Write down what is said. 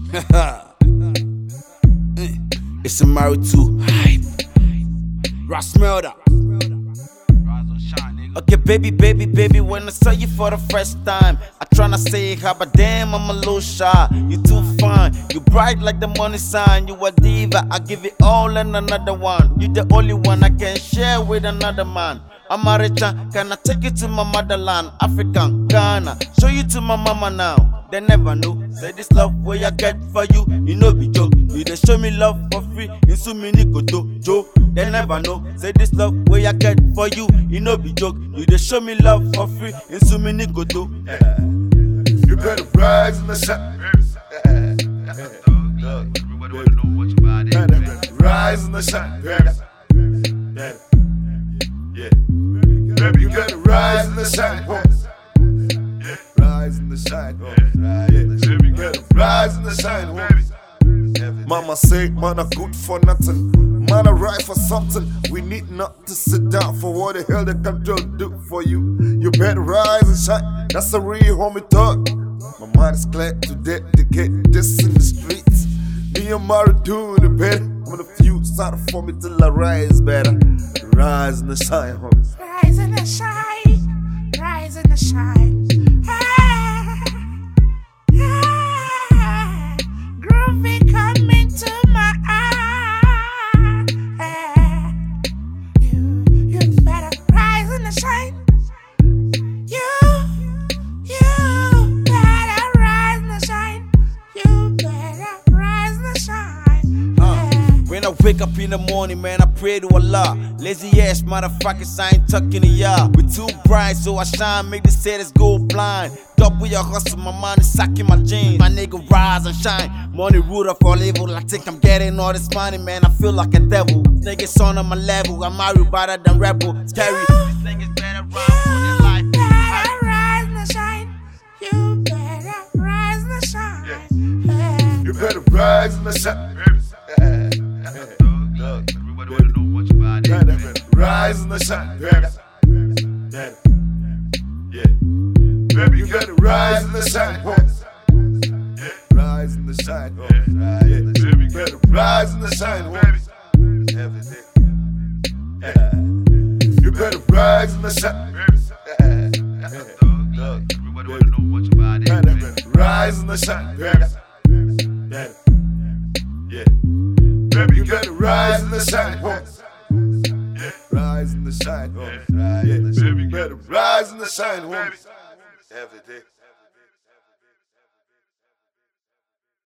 It's a Mario 2 hype. Ross Melda. Okay, baby, when I saw you for the first time, I tryna say hi, but damn, I'm a little shy. You too fine, you bright like the money sign. You a diva, I give it all and another one. You the only one I can share with another man. I'm a richer, can I take you to my motherland? African, Ghana, show you to my mama now. They never know, say this love where I get for you, you know be joke. You they show me love for free, in so many Joe. They never know, say this love where I get for you, you know be joke. You they show me love for free, in so many Joe. You better rise in the shine. Rise in the shine, baby, you gotta rise in the shine. Rise in the shine, baby, you gotta rise in the shine. Mama say, man, are good for nothing. Man, are right for something. We need not to sit down for what the hell they can do for you. You better rise and shine. That's a real homie talk. My mind is glad to dedicate this in the streets. Me and Mario doing it better. I'm the few start for me till I rise better. Rise in the shine, homie. Rise in the shine. Rise in the shine. Groovy coming to my eye. You better rise in the shine. You better rise in the shine. You better rise in the shine. When I wake up in the morning, man, I pray to Allah. Lazy ass motherfuckers, I ain't tucking the yard. We too bright, so I shine, make the haters go blind. Double your hustle, my mind is sucking my jeans. My nigga rise and shine. Money root up all evil. I think I'm getting all this money, man. I feel like a devil. Niggas on my level. I'm Mario better than Rebel. Scary. These niggas better run for their life. You better rise in the shine. You better rise in the shine. You better rise in the shine. Rise in the shine, baby, you gotta rise in the shine, rise in the shine, baby, you gotta rise in the shine, every day. You better rise in the shine, rise in the shine, baby, you gotta rise in the shine. Rise in the shine, baby, you better rise in the shine, every day.